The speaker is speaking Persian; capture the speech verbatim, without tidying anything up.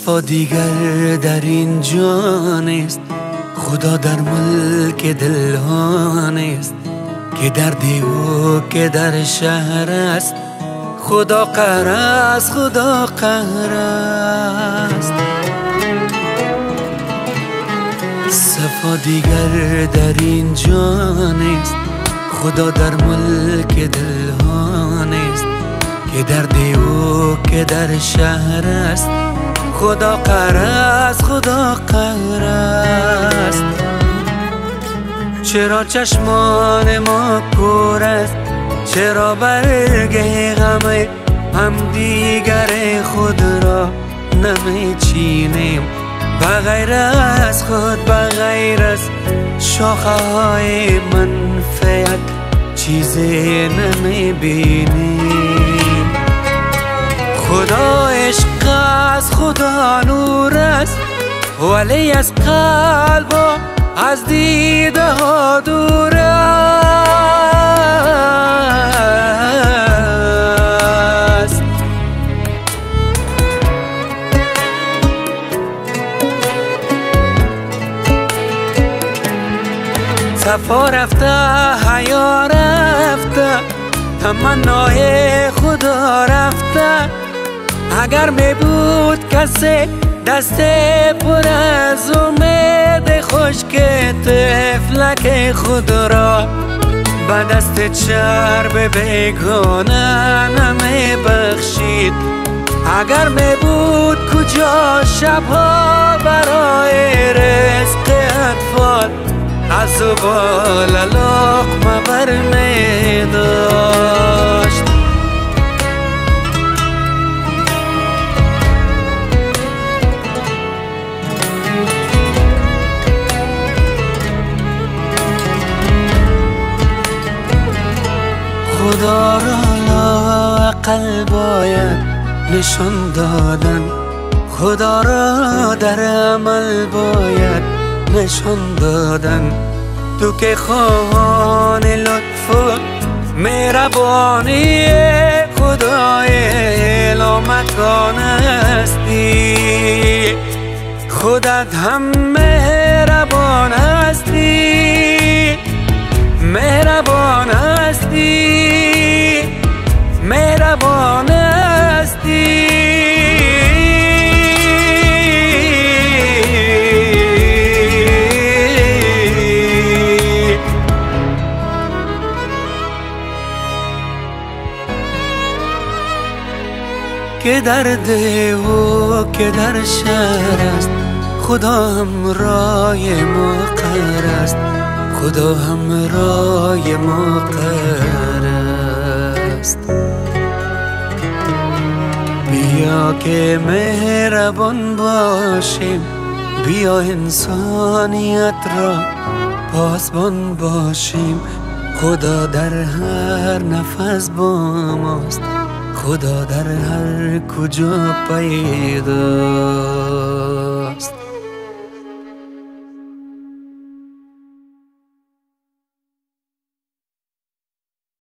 صفا دیگر در این جان است، خدا در ملک دل ها نیست. که در دیو که در شهر است، خدا قهر است، خدا قهر است. صفا دیگر در این جان است، خدا در ملک دل ها نیست. که در دیو که در شهر است، خدا قهر است، خدا قهر است. چرا چشمان ما کور است، چرا برگ غم هم دیگر خود را نمی چینیم؟ بغیر از خود، بغیر از شاخه های منفعت چیزی نمی بینیم. خدا عشق است، خدا نور است، ولی از قلب و از دیده ها دور است. صفا رفته، حیا رفته، تمنای خدا رفته. اگر می بود کسی دست پر از امید خشک طفلک خود را به دست چرب بیگانه نمی بخشید. اگر می بود کجا شبها برای رزق اطفال از زبال لقمه بر می داشت. خدا را لااقل باید نشان دادن، خدا را در عمل باید نشان دادن. تو که خواهان لطف و مهربانی خدای لامکان هستی، خودت هم مهربان هستی، مهربان هستی، مهربان هستی. که در دیو که در شهر است، خدا همراه ما قهر است، خدا همراه ما قهر است. بیا که مهربان باشیم، بیا انسانیت را پاسبان باشیم. خدا در هر نفس با ماست، خدا در هر کجا پیدا.